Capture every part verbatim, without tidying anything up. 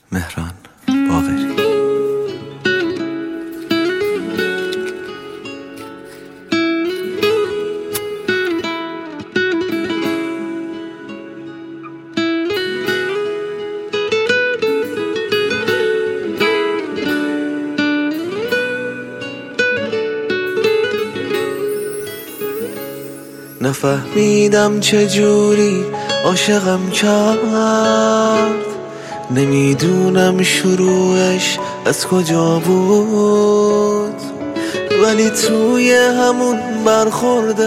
مهران باقری. نفهمیدم چجوری عاشقم کرد، نمیدونم شروعش از کجا بود، ولی توی همون برخورد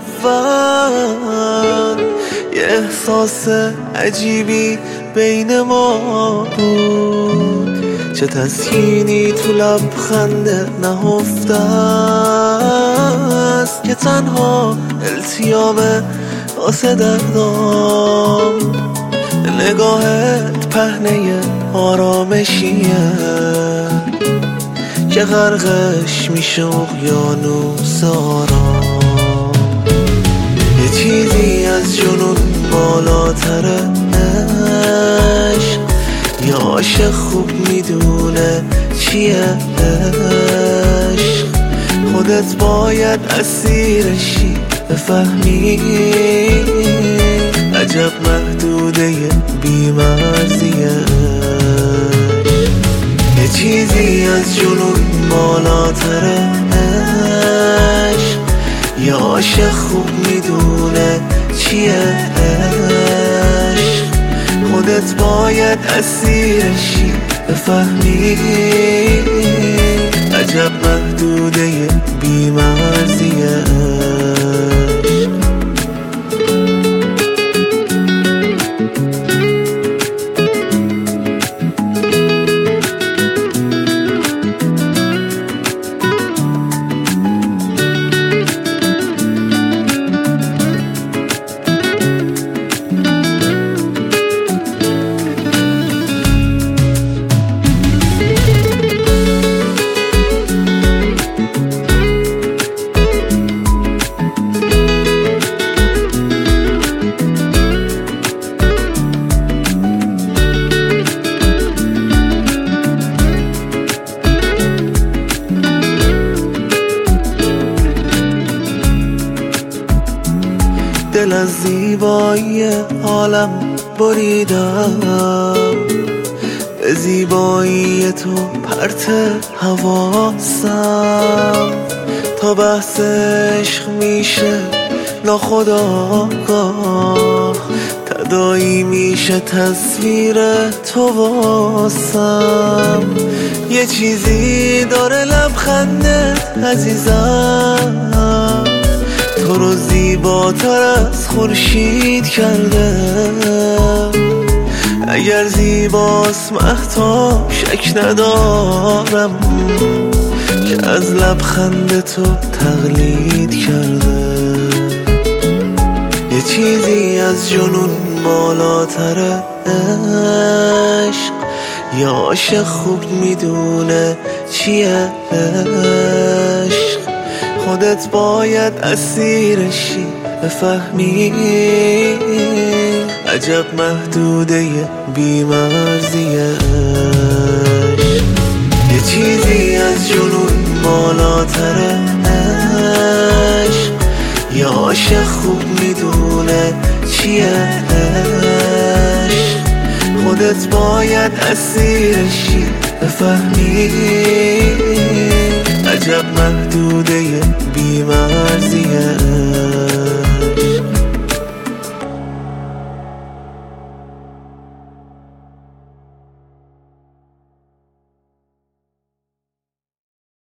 اول یه احساس عجیبی بین ما بود. چه تسکینی تو لبخنده نهفته است که تنها التیامه واسه دردام. نگاهت پهنه آرامشیه که غرقش میشه اقیانوس آرام. یه چیزی از جنون بالاتره عشق، یه عاشق خوب میدونه چیه عشق. خودت باید اسیرشی بفهمی، عجب محدوده بی‌مرزیه. یه چیزی از جنون بالاتره عشق، یه عاشق خوب میدونه چیه عشق. خودت باید اسیرشی بفهمی، عجب محدوده بی‌مرزیه. دل از زیبایی عالم بریدم، به زیبایی تو پرت حواسم. تا بحث عشق میشه ناخودآگاه، تداعی میشه تصویر تو واسم. یه چیزی داره لبخندت عزیزم، تو رو زیباتر از خورشید کرده. اگر زیباست مهتاب شک ندارم که از لبخند تو تقلید کرده. یه چیزی از جنون بالاتره عشق، یه عاشق خوب میدونه چیه عشق. خودت باید اسیرشی بفهمی، عجب محدوده بی‌مرزیه. یه چیزی از جنون بالاتره عشق، یه عاشق خوب میدونه چیه عشق. خودت باید اسیرشی بفهمی، عجب محدوده بی‌مرزیه.